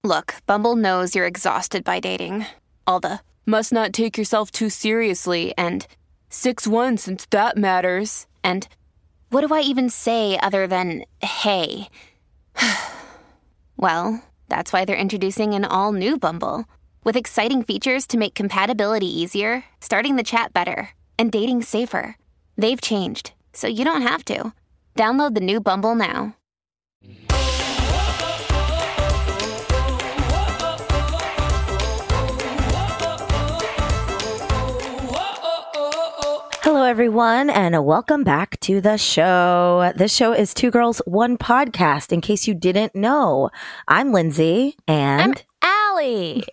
Look, Bumble knows you're exhausted by dating. All the must not take yourself too seriously and 6'1" since that matters. And what do I even say other than hey? Well, that's why they're introducing an all-new Bumble with exciting features to make compatibility easier, starting the chat better, and dating safer. They've changed, so you don't have to. Download the new Bumble now. Hello, everyone, and welcome back to the show. This show is Two Girls, One Podcast. In case you didn't know, I'm Lindsay and I'm Allie.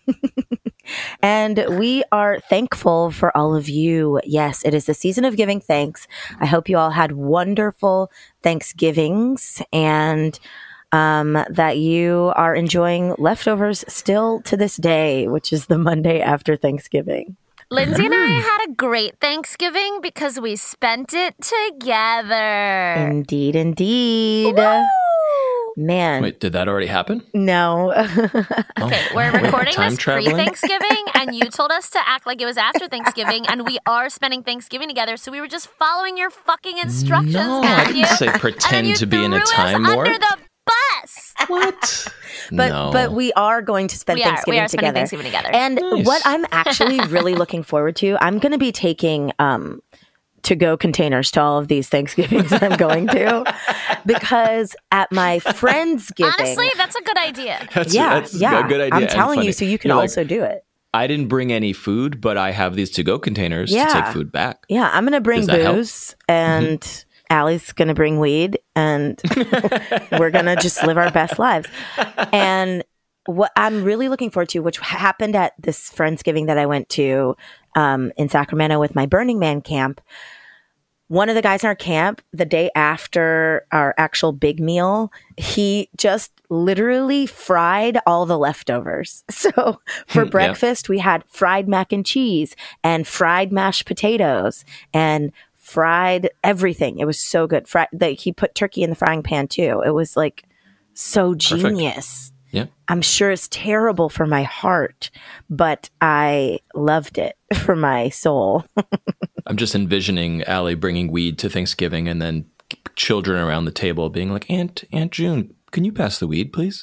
And we are thankful for all of you. Yes, it is the season of giving thanks. I hope you all had wonderful Thanksgivings and that you are enjoying leftovers still to this day, which is the Monday after Thanksgiving. Lindsay and I had a great Thanksgiving because we spent it together. Indeed, indeed. Woo! Man. Wait, did that already happen? No. Okay, we're recording Time this traveling? pre-Thanksgiving, and you told us to act like it was after Thanksgiving, and we are spending Thanksgiving together, so we were just following your fucking instructions, No, I Matthew. didn't say pretend to be in a time threw us warp. under the bus. What? But we are going to spend We Thanksgiving are spending together. Thanksgiving together. And Nice. what I'm actually really looking forward to, I'm going to be taking to-go containers to all of these Thanksgivings I'm going to, because at my Friendsgiving, Honestly, that's a good idea. That's yeah, a good idea. I'm and telling you, funny. so you can You're also do it. I didn't bring any food, but I have these to-go containers to take food back. Yeah, I'm going to bring Does that help? booze, and Allie's going to bring weed, and we're going to just live our best lives. And what I'm really looking forward to, which happened at this Friendsgiving that I went to in Sacramento with my Burning Man camp, one of the guys in our camp, the day after our actual big meal, he just literally fried all the leftovers. So for breakfast, we had fried mac and cheese and fried mashed potatoes and fried everything. It was so good. He put turkey in the frying pan too. It was like so genius. Yeah. I'm sure it's terrible for my heart, but I loved it for my soul. I'm just envisioning Allie bringing weed to Thanksgiving and then children around the table being like, Aunt June, can you pass the weed, please?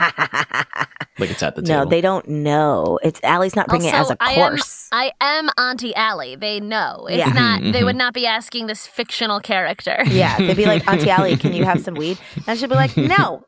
Like it's at the table. No, they don't know. It's Allie's not bringing it as a course. I am Auntie Allie. They know. It's Yeah. not. They would not be asking this fictional character. Yeah, they'd be like, Auntie Allie, can you have some weed? And she'd be like, no.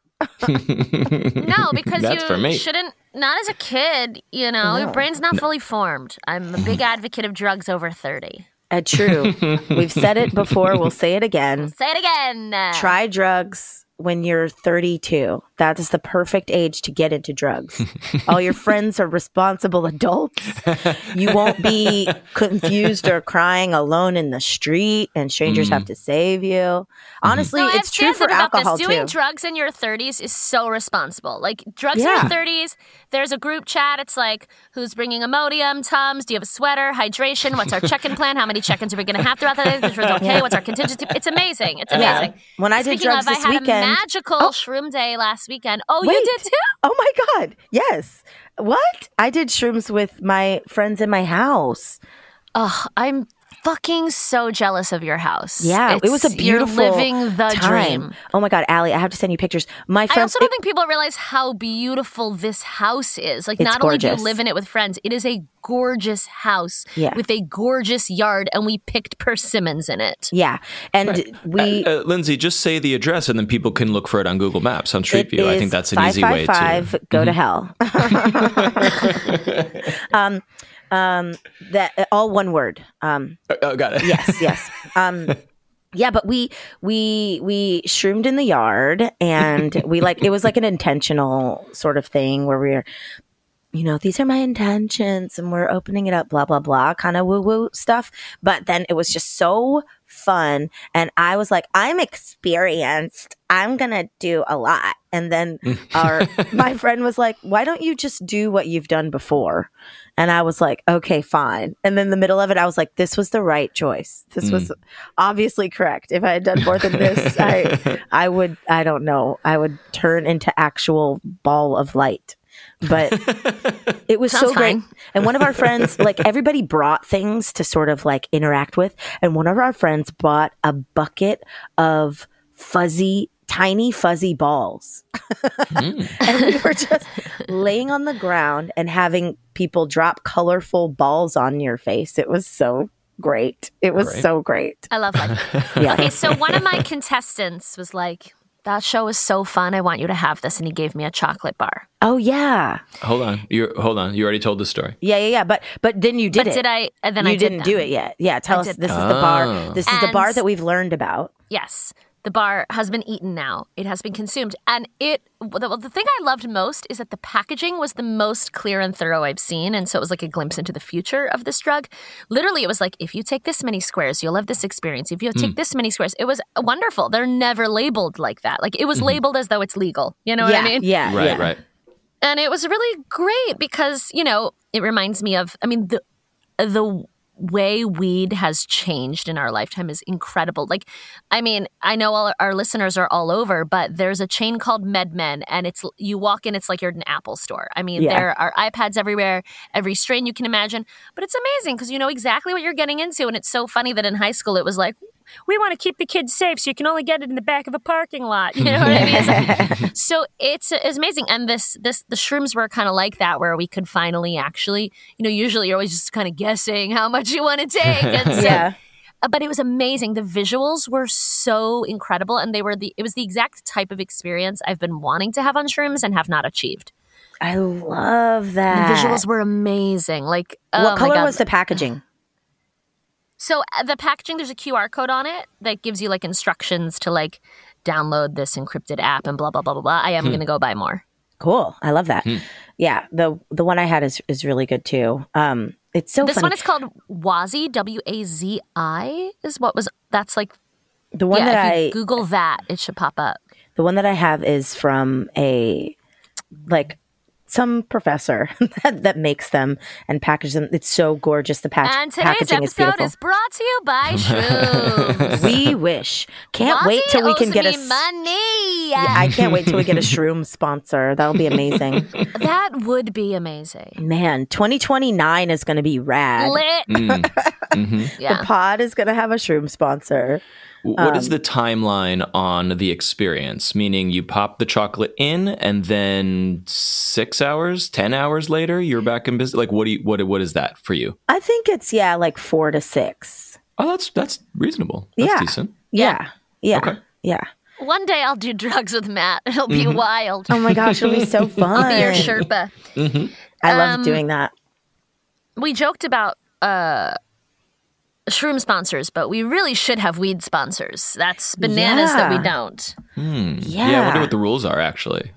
No, because That's for me. you shouldn't. Not as a kid, you know. Your brain's not fully formed. I'm a big advocate of drugs over 30. True. We've said it before. We'll say it again. Say it again. Try drugs when you're 32. That is the perfect age to get into drugs. All your friends are responsible adults. You won't be confused or crying alone in the street, and strangers have to save you. Honestly, No, it's I've true for standed about alcohol this. Doing too. drugs in your 30s is so responsible. Like drugs Yeah. in your 30s, there's a group chat. It's like, who's bringing Imodium, Tums? Do you have a sweater? Hydration? What's our check-in plan? How many check-ins are we going to have throughout the day? Which was okay. What's our contingency? It's amazing. It's amazing. When I did Speaking drugs of, this I had weekend, a magical shroom day last weekend. Oh, Wait. you did too? Oh my God. Yes. What? I did shrooms with my friends in my house. Oh, I'm fucking so jealous of your house. Yeah, it was a beautiful You're living the time. dream. Oh my God, Allie, I have to send you pictures. My I friends, also don't think people realize how beautiful this house is. Like, It's not only do gorgeous. you live in it with friends, it is a gorgeous house Yeah. with a gorgeous yard, and we picked persimmons in it. yeah, and we. Lindsay, just say the address and then people can look for it on Google Maps on Street It View. I is think that's an easy way to. 555, go to hell. That all one word. Oh, got it. Yes. Yeah, but we shroomed in the yard, and we it was like an intentional sort of thing where we're, these are my intentions, and we're opening it up, blah blah blah, kind of woo woo stuff. But then it was just so fun, and I was like, I'm experienced. I'm gonna do a lot. And then my friend was like, why don't you just do what you've done before? And I was like, okay, fine. And then in the middle of it, I was like, this was the right choice. This was obviously correct. If I had done more than this, I would, I don't know, I would turn into actual ball of light. but it was Sounds so great. fine. And one of our friends, like everybody brought things to sort of like interact with. And one of our friends bought a bucket of tiny fuzzy balls. And we were just laying on the ground and having people drop colorful balls on your face. It was so great. It was so great. I love life. Yeah. Okay, so one of my contestants was like, that show is so fun. I want you to have this. And he gave me a chocolate bar. Oh yeah. Hold on. You already told the story. Yeah. But then you did But it. did I? And then you I did didn't do it yet. Yeah. Tell us. did This is them. the bar. This is the bar And- that we've learned about. Yes. The bar has been eaten now. It has been consumed. And the thing I loved most is that the packaging was the most clear and thorough I've seen. And so it was like a glimpse into the future of this drug. Literally, it was like, if you take this many squares, you'll have this experience. If you take this many squares, it was wonderful. They're never labeled like that. Like it was labeled as though it's legal. You know what I mean? Yeah. Right. And it was really great because, it reminds me of, the way weed has changed in our lifetime is incredible. Like, I know all our listeners are all over, but there's a chain called MedMen, and you walk in, it's like you're in an Apple store. There are iPads everywhere, every strain you can imagine, but it's amazing because you know exactly what you're getting into. And it's so funny that in high school it was like, we want to keep the kids safe, so you can only get it in the back of a parking lot. You know what I mean? It's like, so it's amazing. And the shrooms were kind of like that, where we could finally actually, usually you're always just kind of guessing how much you want to take. And so, but it was amazing. The visuals were so incredible, and it was the exact type of experience I've been wanting to have on shrooms and have not achieved. I love that. The visuals were amazing. Like, What color was the packaging? So the packaging, there's a QR code on it that gives you like instructions to like download this encrypted app and blah, blah, blah, blah, blah. I am going to go buy more. Cool. I love that. Yeah. The one I had is really good too. It's so This funny. one is called Wazi, WAZI that's like, The one that if you Google that, it should pop up. The one that I have is from some professor that makes them and packages them. It's so gorgeous. The And today's packaging is episode beautiful. is brought to you by Shrooms. We wish. Can't wait till we can get me money. Yeah, I can't wait till we get a shroom sponsor. That'll be amazing. That would be amazing. Man, 2029 is going to be rad. Lit. Yeah. The pod is going to have a shroom sponsor. What is the timeline on the experience? Meaning you pop the chocolate in and then 6 hours, 10 hours later, you're back in business? Like, what is that for you? I think it's, 4 to 6. Oh, that's reasonable. That's decent. Yeah. Okay. Yeah. One day I'll do drugs with Matt. It'll be wild. Oh my gosh, it'll be so fun. I'll be your Sherpa. I love doing that. We joked about shroom sponsors, but we really should have weed sponsors. That's bananas that we don't. Yeah. I wonder what the rules are actually.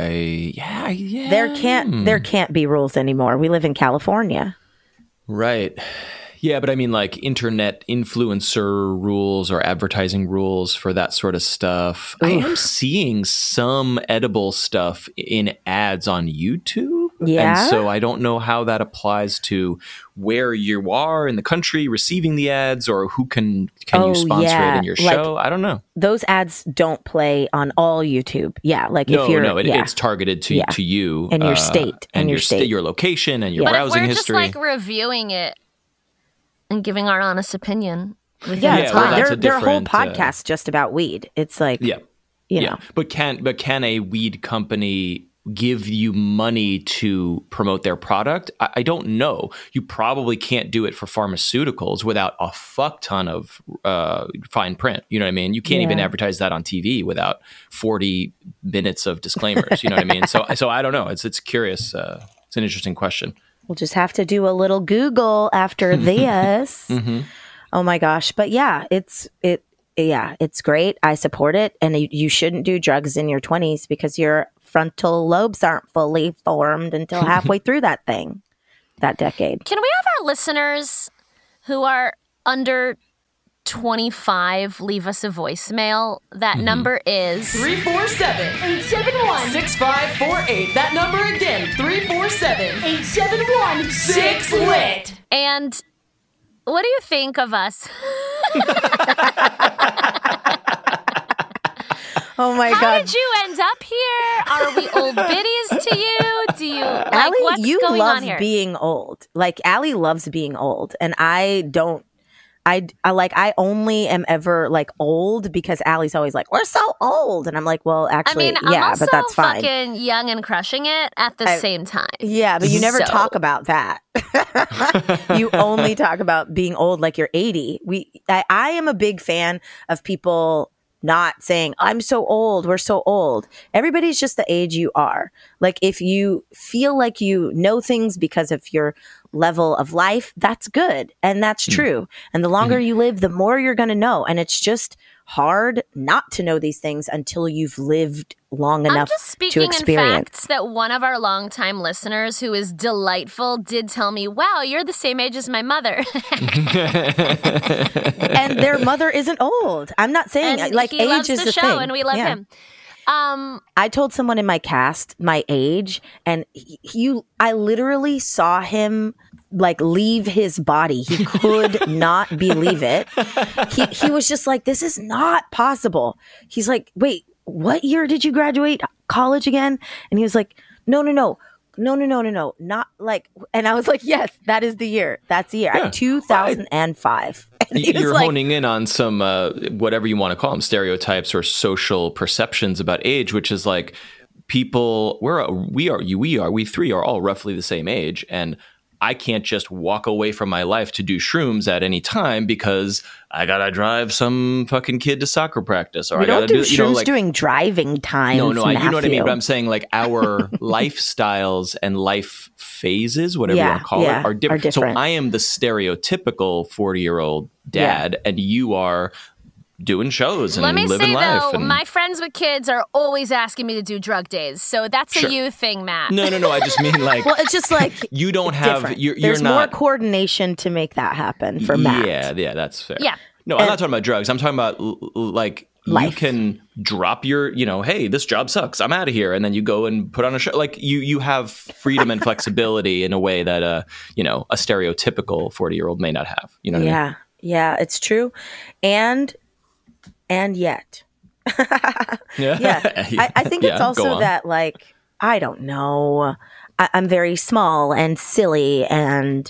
There can't be rules anymore. We live in California. Right. Yeah, but I mean like internet influencer rules or advertising rules for that sort of stuff. I am seeing some edible stuff in ads on YouTube. Yeah. And so I don't know how that applies to where you are in the country receiving the ads or who can you sponsor it in your show. I don't know. Those ads don't play on all YouTube. Yeah, like if you're it's targeted to you and your state and your state, your location and your But browsing if we're history. just like reviewing it and giving our honest opinion. it's well, fine. that's a There are whole different, podcasts just about weed. It's like you know. But can a weed company give you money to promote their product? I don't know. You probably can't do it for pharmaceuticals without a fuck ton of fine print. You know what I mean? You can't even advertise that on TV without 40 minutes of disclaimers. You know what I mean? So I don't know. It's curious. It's an interesting question. We'll just have to do a little Google after this. Oh my gosh. But it's great. I support it. And you shouldn't do drugs in your 20s because your frontal lobes aren't fully formed until halfway through that decade. Can we have our listeners who are under 25 leave us a voicemail? That number is 347-871-6548. That number again, 347-871-6LIT. And what do you think of us? Oh my How God. did you end up here? Are we old biddies to you? Do Like, Allie, what's you going love on here? being old. Like Allie loves being old, and I don't. I only am ever like old because Allie's always like, we're so old. And I'm like, well, I actually, mean, I'm yeah, also but that's fine. fucking young and crushing it at the same time. Yeah, but you never So- talk about that. You only talk about being old like you're 80. I am a big fan of people not saying, I'm so old, we're so old. Everybody's just the age you are. Like if you feel like you know things because of your level of life, that's good. And that's true. And the longer you live, the more you're going to know. And it's just hard not to know these things until you've lived long I'm enough just to speaking in experience. facts that one of our longtime listeners, who is delightful, did tell me, wow, you're the same age as my mother. And their mother isn't old. I'm not saying And like he age loves is the the show, thing. and we love Yeah. him. I told someone in my cast my age, and I literally saw him like leave his body. He could not believe it. He was just like, this is not possible. He's like, wait, what year did you graduate college again? And he was like, no, not like. And I was like, yes, that is the year. That's the year. Yeah. 2005. And he was You're like, honing in on some whatever you want to call them, stereotypes or social perceptions about age, which is like people. We three are all roughly the same age, and I can't just walk away from my life to do shrooms at any time because I gotta drive some fucking kid to soccer practice, or we I gotta don't do do shrooms during driving times. No, you know what I mean. Matthew. But I'm saying like our lifestyles and life phases, whatever you want to call it, are different. So I am the stereotypical 40-year-old dad, and you are doing shows and Let me living say, life. though, and... my friends with kids are always asking me to do drug days. So that's Sure. a you thing, Matt. No. I just mean like Well, it's just like you don't have. different. You're There's more not. coordination to make that happen for Matt. Yeah, that's fair. Yeah. No, I'm not talking about drugs. I'm talking about like Life. you can drop your, hey, this job sucks. I'm out of here, and then you go and put on a show. Like you have freedom and flexibility in a way that a stereotypical 40-year-old may not have. You know what I mean? Yeah, it's true. And yet. Yeah. I think it's go also on. that, like, I don't know. I'm very small and silly and,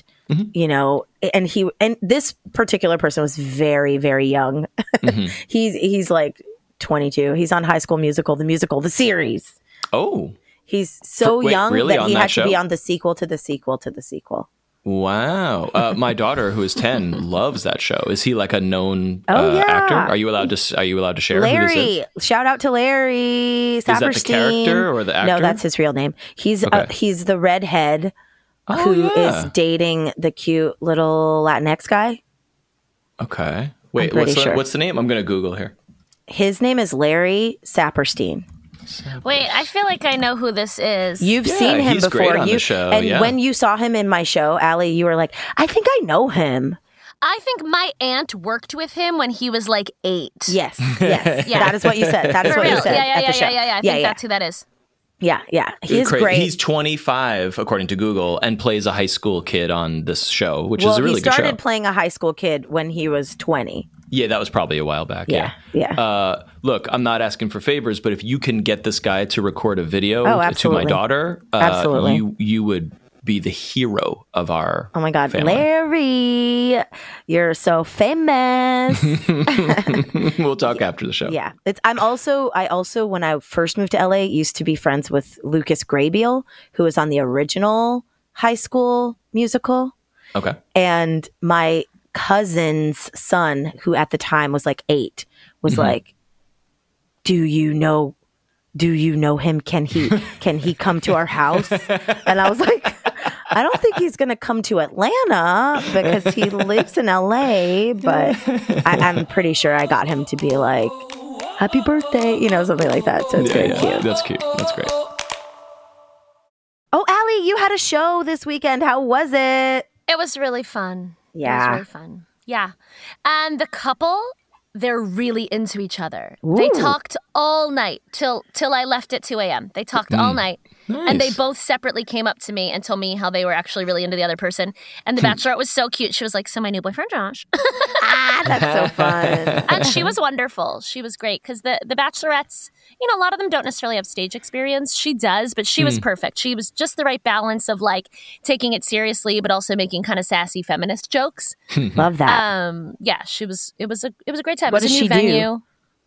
and this particular person was very, very young. He's like 22. He's on High School Musical, the series. Oh. He's so young really? that On he that had to be show? on the sequel to the sequel to the sequel. Wow. My daughter, who is 10, loves that show. Is he like a known Oh, yeah. actor? Are you allowed to share who this Larry, is? shout out to Larry Saperstein. Is that the character or the actor? No, that's his real name. He's he's the redhead who is dating the cute little Latinx guy. Okay. Wait, pretty sure. what's the name? I'm going to Google here. His name is Larry Saperstein. Wait, I feel like I know who this is. You've seen him he's before. great on the show, and yeah. when you saw him in my show, Allie, you were like, I think I know him. I think my aunt worked with him when he was like 8. Yes. Yeah. That is what you said. That is For what real. you said at the show. Yeah. I think that's who that is. Yeah. He's Crazy. great. He's 25, according to Google, and plays a high school kid on this show, which is well, a really he good show. started playing a high school kid when he was 20. Yeah, that was probably a while back. Yeah. Look, I'm not asking for favors, but if you can get this guy to record a video to my absolutely. daughter, Absolutely. you would be the hero of our Oh my God, family. Larry, you're so famous. We'll talk after the show. Yeah, I also when I first moved to LA used to be friends with Lucas Grabeel, who was on the original High School Musical, Okay. and my cousin's son, who at the time was like 8, was like, "Do you know him? Can he come to our house?" And I was like, I don't think he's going to come to Atlanta because he lives in LA, but I'm pretty sure I got him to be like, happy birthday, something like that. So it's very cute. That's cute. That's great. Oh, Allie, you had a show this weekend. How was it? It was really fun. Yeah. It was really fun. Yeah. And the couple, they're really into each other. Ooh. They talked all night till I left at 2 a.m. They talked all night. Nice. And they both separately came up to me and told me how they were actually really into the other person. And the bachelorette was so cute. She was like, so my new boyfriend, Josh. That's so fun. And she was wonderful. She was great because the Bachelorettes, a lot of them don't necessarily have stage experience. She does, but she was perfect. She was just the right balance of like taking it seriously, but also making kind of sassy feminist jokes. Love that. Yeah, it was a great time. What It was does a new she do? venue.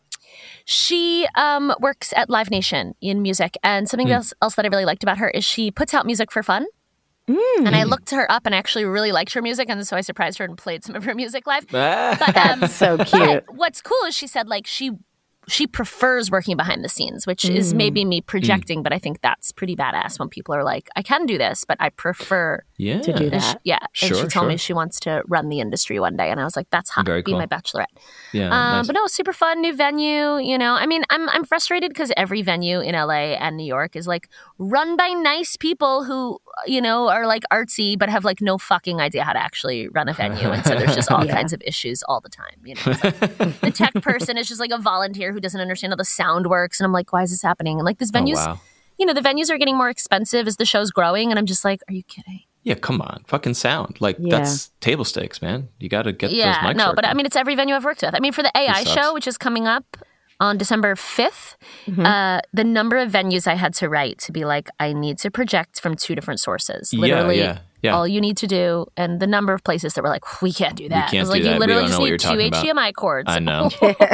She works at Live Nation in music, and something else that I really liked about her is she puts out music for fun. And I looked her up and actually really liked her music, and so I surprised her and played some of her music live. But, That's so cute. but what's cool is she said like she prefers working behind the scenes, which is maybe me projecting, but I think that's pretty badass when people are like, I can do this, but I prefer Yeah. To do and that. and she Sure, told me sure. she wants to run the industry one day, and I was like, "That's hot. Very Be cool. my bachelorette." Yeah. Nice. But no, super fun new venue. I mean, I'm frustrated because every venue in LA and New York is like run by nice people who are like artsy but have like no fucking idea how to actually run a venue, and so there's just all kinds of issues all the time. It's like, the tech person is just like a volunteer who doesn't understand how the sound works, and I'm like, why is this happening? And like this venue's, wow. the venues are getting more expensive as the show's growing, and I'm just like, are you kidding? Yeah, come on. Fucking sound. Like, Yeah. that's table stakes, man. You got to get those Yeah, mics no, but working. I mean, it's every venue I've worked with. I mean, for the AI sucks. show, which is coming up on December 5th, the number of venues I had to write to be like, I need to project from 2 different sources. Literally, yeah. all you need to do, and the number of places that were like, we can't do that. can't I was do like, that. you We literally don't just know what need 2 you're talking HDMI cords. I know.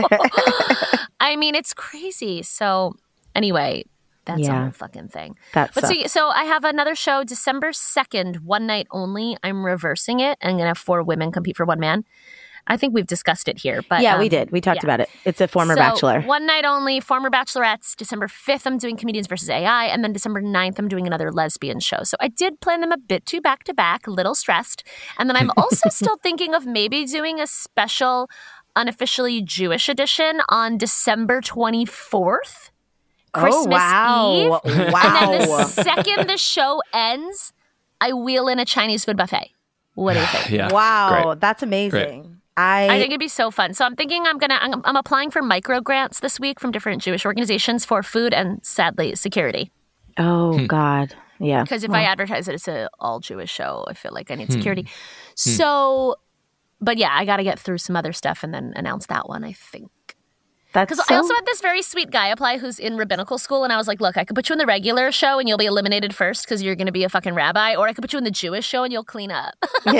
I mean, it's crazy. So anyway, that's a Yeah. whole fucking thing. That But sucks. so I have another show December 2nd, one night only. I'm reversing it. I'm going to have 4 women compete for 1 man. I think we've discussed it here. But Yeah, we did. We talked about it. It's a former so, bachelor. One night only, former bachelorettes. December 5th, I'm doing Comedians versus AI. And then December 9th, I'm doing another lesbian show. So I did plan them a bit too back to back, a little stressed. And then I'm also still thinking of maybe doing a special, unofficially Jewish edition on December 24th. Christmas Eve. Wow. And then the second the show ends, I wheel in a Chinese food buffet. What do you think? Yeah. Wow. Great. That's amazing. I think it'd be so fun. So I'm thinking I'm applying for micro grants this week from different Jewish organizations for food and, sadly, security. Oh, God. Yeah. Because if I advertise it, it's an all Jewish show. I feel like I need security. So, but yeah, I got to get through some other stuff and then announce that one, I think. That's Because so, I also had this very sweet guy apply who's in rabbinical school, and I was like, look, I could put you in the regular show and you'll be eliminated first because you're going to be a fucking rabbi, or I could put you in the Jewish show and you'll clean up.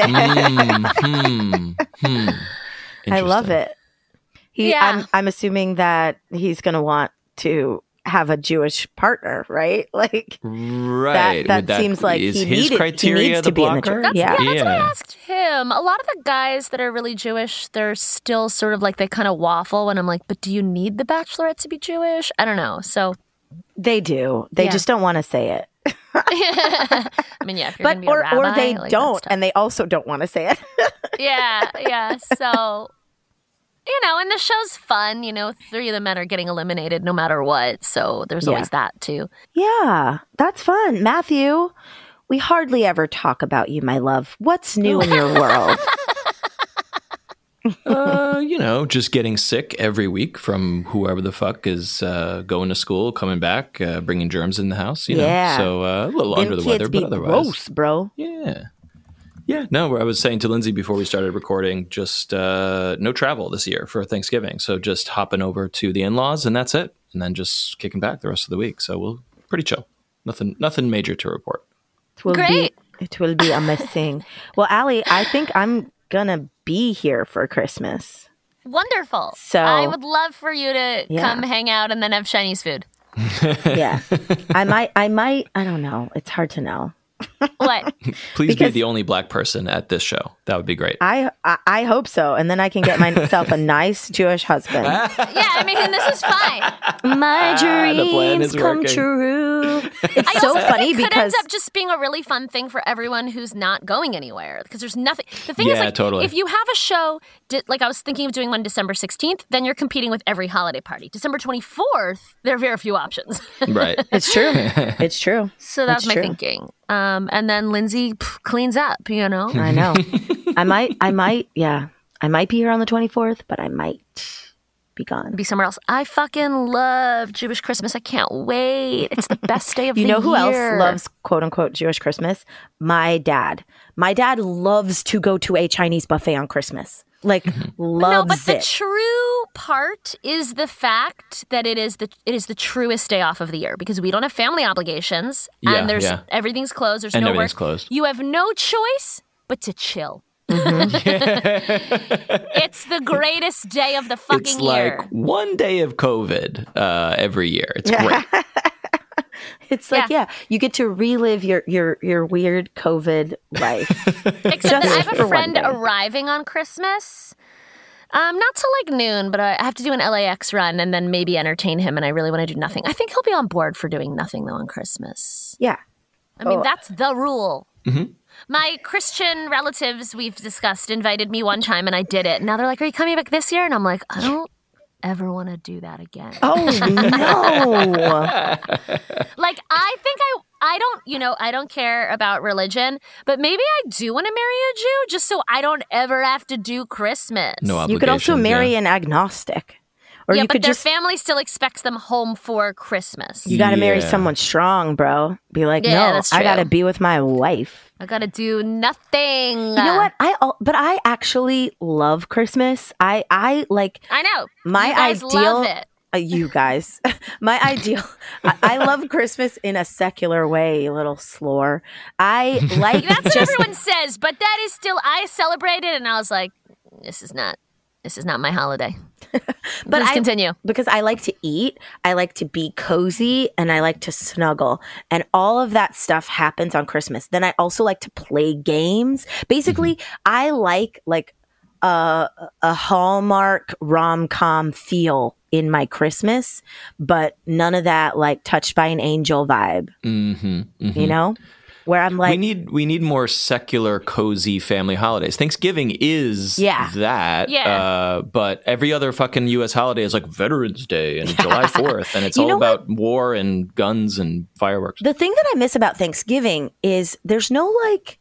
I love it. Yeah. I'm assuming that he's going to want to have a Jewish partner, right? Like Right. that Would seems like is he his needed, criteria he needs the to be in the blocker? church. That's what I Yeah. asked him. A lot of the guys that are really Jewish, they're still sort of like they kind of waffle when I'm like, but do you need the bachelorette to be Jewish? I don't know. So, They do. They Yeah. just don't want to say it. I mean, yeah, if you're But going to be a rabbi. or they like, don't, that's tough. and they also don't want to say it. Yeah. So, and the show's fun. 3 of the men are getting eliminated no matter what. So there's always that too. Yeah, that's fun. Matthew, we hardly ever talk about you, my love. What's new in your world? Just getting sick every week from whoever the fuck is going to school, coming back, bringing germs in the house. Yeah. So a little Them under the kids weather, be but otherwise, gross, bro. yeah. Yeah, no, I was saying to Lindsay before we started recording, just no travel this year for Thanksgiving. So just hopping over to the in-laws and that's it. And then just kicking back the rest of the week. So we'll pretty chill. Nothing major to report. Great. It will be amazing. Well, Allie, I think I'm going to be here for Christmas. Wonderful. So- I would love for you to Yeah. come hang out and then have Chinese food. Yeah. I might, I don't know. It's hard to know. What? Please be Because- the only black person at this show. That would be great. I hope so. And then I can get myself a nice Jewish husband. Yeah, I mean, this is fine. My the plan dreams is come working. true. It's I so also funny think it could because end up just being a really fun thing for everyone who's not going anywhere because there's nothing. The thing is, Yeah, like, totally. if you have a show, like I was thinking of doing one December 16th, then you're competing with every holiday party. December 24th, there are very few options. Right. it's true. It's true. So that's It's my true. thinking. And then Lindsay cleans up, I know. I might be here on the 24th, but I might be gone. Be somewhere else. I fucking love Jewish Christmas. I can't wait. It's the best day of You the year. know who else loves quote unquote Jewish Christmas? My dad. My dad loves to go to a Chinese buffet on Christmas. Like loves No, but the it. true part is the fact that it is the truest day off of the year because we don't have family obligations and everything's closed. There's And no everything's work. closed. You have no choice but to chill. It's the greatest day of the fucking It's year. like one day of COVID every year. It's great. It's like, you get to relive your weird COVID life. Except Just that I have for a one friend day. arriving on Christmas. Not till like noon, but I have to do an LAX run and then maybe entertain him, and I really want to do nothing. I think he'll be on board for doing nothing, though, on Christmas. Yeah. I mean, that's the rule. My Christian relatives, we've discussed, invited me one time, and I did it. Now they're like, are you coming back this year? And I'm like, I don't ever want to do that again. Oh, no. Like, I think I don't care about religion, but maybe I do want to marry a Jew just so I don't ever have to do Christmas. No obligations. You could also marry an agnostic. Or Yeah, you but could their just, family still expects them home for Christmas. you got to marry Yeah. someone strong, bro. Be like, Yeah, no, that's I got to true. be with my wife. I gotta do nothing. You know what? But I actually love Christmas. I like I know. my you guys ideal. love it. You guys, my ideal. I love Christmas in a secular way, you little slore. I like That's what just everyone says, but that is still. I celebrated, and I was like, "This is not my holiday." But Let's continue. because I like to eat, I like to be cozy, and I like to snuggle, and all of that stuff happens on Christmas. Then I also like to play games. Basically, I like a Hallmark rom-com feel in my Christmas, but none of that like Touched by an Angel vibe. You know, where I'm like, we need more secular, cozy family holidays. Thanksgiving is that. Yeah. But every other fucking U.S. holiday is like Veterans Day and July 4th, and it's You all know about war and guns and fireworks. the thing that I miss about Thanksgiving is there's no like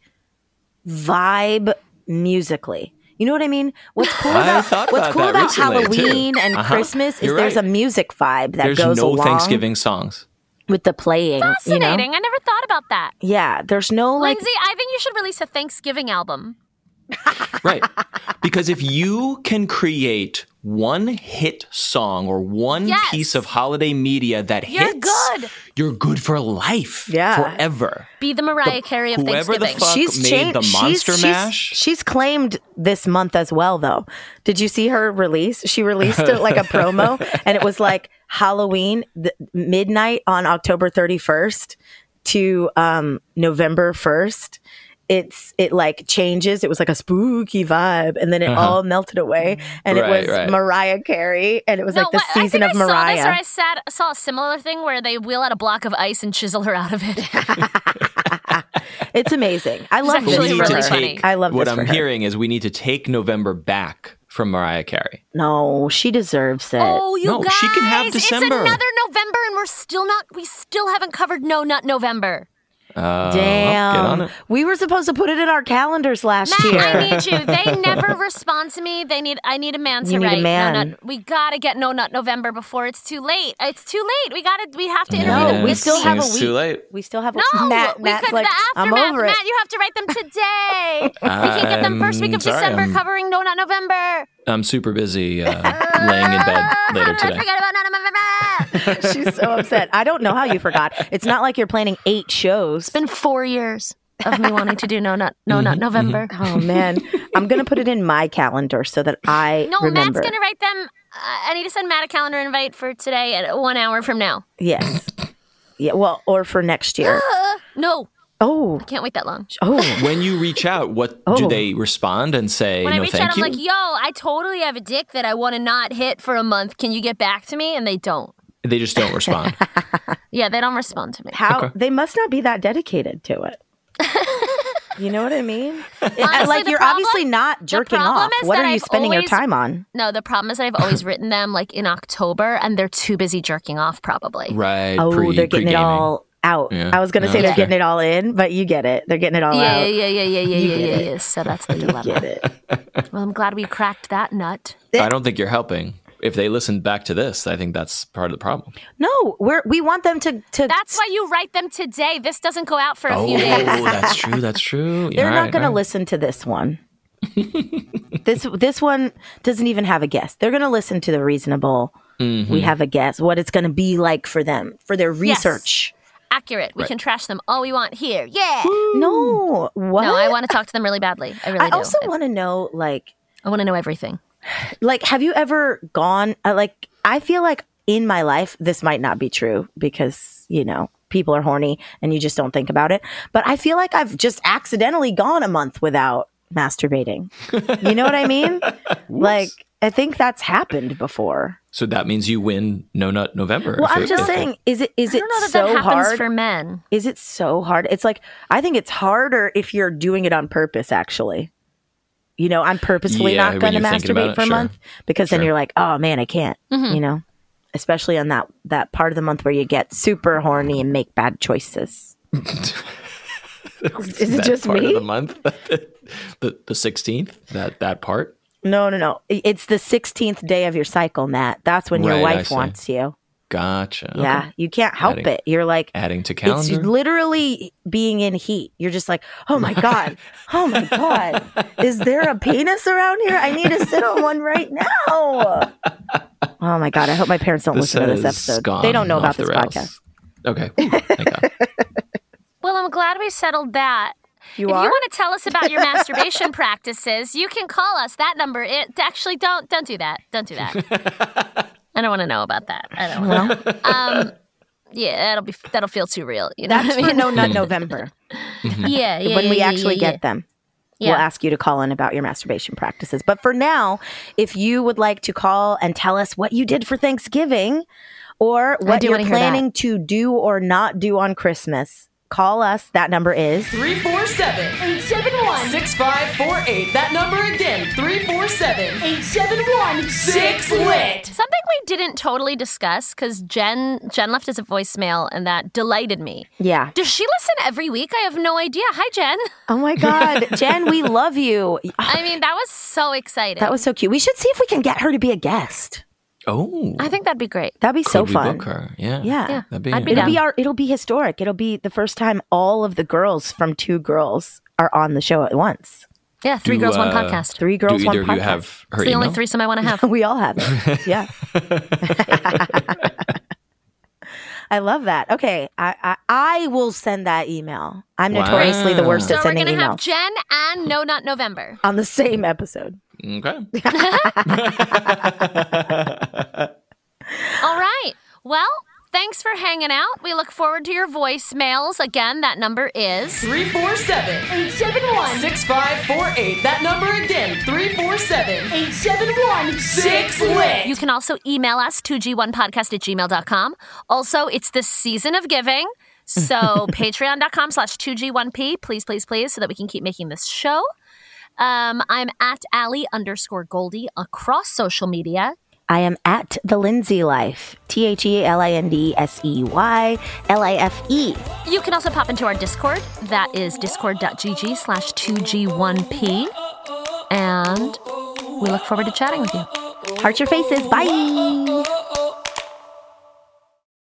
vibe musically. You know what I mean? What's cool I about thought about that recently, Halloween too. and Christmas is You're there's right. a music vibe that There's goes no along Thanksgiving songs. with the playing. You know? Fascinating. I never thought about that. Yeah, there's no like Lindsay, I think you should release a Thanksgiving album. Right. Because if you can create one hit song or one Yes. piece of holiday media that You're hits, good. you're good for life. Yeah. Forever. Be the Mariah Carey of whoever the Thanksgiving. fuck made the Monster Mash. She's claimed this month as well, though. Did you see her release? She released like a promo, and it was like Halloween, midnight on October 31st to November 1st. It like changes. It was like a spooky vibe, and then it all melted away, and it was Right. Mariah Carey, and it was like the I season think of I Mariah. Saw this, or I saw a similar thing where they wheel out a block of ice and chisel her out of it. It's amazing. I love actually this We for need to really her. funny. take I love what this I'm for her. hearing is we need to take November back from Mariah Carey. No, she deserves it. Oh, you No, guys! she can have December. It's another November, and we still haven't covered No Nut November. Well, Damn. get on it. We were supposed to put it in our calendars last Matt, year. I need you. They never respond to me. I need a man to You need a write man. No Nut. We gotta get No Nut November before it's too late. It's too late. We have to interview No, them. we this still week. have a It's week. too late. We still have No, Matt's we like, the I'm aftermath. over it. Matt, you have to write them today. We can get them first week of sorry, December, I'm- covering No Nut November. I'm super busy laying in bed later How did I today. forget about No Nut November? She's so upset. I don't know how you forgot. It's not like you're planning 8 shows. It's been 4 years of me wanting to do No Nut November. Oh man, I'm gonna put it in my calendar so that I No, remember. Matt's gonna write them. I need to send Matt a calendar invite for today at 1 hour from now. Yes. Yeah. Well, or for next year. No, Oh. can't wait that long. Oh. When you reach out, what do Oh. they respond and say? When I No, reach thank out, I'm you. like, yo, I totally have a dick that I want to not hit for a month. Can you get back to me? And they don't. They just don't respond. Yeah, they don't respond to me. How Okay. they must not be that dedicated to it. You know what I mean? Honestly, like the you're problem- obviously not jerking problem off. is What that are you I've spending your always- time on? No, the problem is that I've always written them like in October, and they're too busy jerking off. Probably. Right. Oh, they're getting it pre-gaming. all out. Yeah. I was gonna say Yeah, they're that's getting it all in, but you get it. They're getting it all Yeah, out. yeah. it. So that's the Get dilemma. it. Well, I'm glad we cracked that nut. I don't think you're helping. if they listen back to this, I think that's part of the problem. No, we want them to. That's why you write them today. This doesn't go out for a few days. Oh, that's true. That's true. They're not going to listen to this one. This one doesn't even have a guest. They're going to listen to the reasonable. We have a guess what it's going to be like for them, for their research. Yes. Accurate. We can trash them all we want here. Yeah. No. What? No, I want to talk to them really badly. I really do. I also want to know, like, I want to know everything. Like, have you ever gone, like, I feel like in my life, this might not be true because, you know, people are horny and you just don't think about it. But I feel like I've just accidentally gone a month without masturbating. You know what I mean? Like, I think that's happened before. So that means you win No Nut November. Well, I'm just saying, is it I don't know that so happens hard for men. Is it so hard? It's like, I think it's harder if you're doing it on purpose, actually. You know, I'm purposefully not going to masturbate for a month because then you're like, oh man, I can't, you know, especially on that part of the month where you get super horny and make bad choices. Is it just part me? Of the month? the 16th? That part? No. It's the 16th day of your cycle, Nat. That's when your wife wants you. Gotcha. Yeah, Okay. you can't help it. You're like adding to calendar. It's literally being in heat. You're just like, oh my god, is there a penis around here? I need to sit on one right now. Oh my god, I hope my parents don't listen to this episode. They don't know about this podcast. Okay, thank God. Well, I'm glad we settled that. If you want to tell us about your masturbation practices, you can call us. That number. Actually, don't do that. Don't do that. I don't want to know about that. I don't know. Yeah, that'll feel too real. You know That's what I mean? for No Nut November. Yeah. When we actually get them. Yeah. We'll ask you to call in about your masturbation practices. But for now, if you would like to call and tell us what you did for Thanksgiving or what you're planning to do or not do on Christmas, call us. That number is 347-871-6548. That number again, 347-871-6LIT. Something we didn't totally discuss because Jen left us a voicemail and that delighted me. Yeah. Does she listen every week? I have no idea. Hi, Jen. Oh my God. Jen, we love you. I mean, that was so exciting. That was so cute. We should see if we can get her to be a guest. Oh, I think that'd be great. That'd be so fun. Book her? Yeah. That'd be I'd be it'll be historic. It'll be the first time all of the girls from Two Girls are on the show at once. Yeah, three girls, one podcast. 3 girls, one podcast. Do either of you have her It's the email? only threesome I want to have. We all have it. Yeah. I love that. Okay, I will send that email. I'm notoriously the worst at sending emails. So we're going to have Jen and No Nut November on the same episode. Okay. All right. Well, thanks for hanging out. We look forward to your voicemails. Again, that number is 347-871-6548. That number again, 347-871-6LIT. You can also email us, 2g1podcast@gmail.com. Also, it's the season of giving. So patreon.com/2g1p. Please, so that we can keep making this show. I'm at Allie_Goldie across social media. I am at The Lindsay Life. TheLindseyLife. You can also pop into our Discord. That is discord.gg/2g1p. And we look forward to chatting with you. Heart your faces. Bye.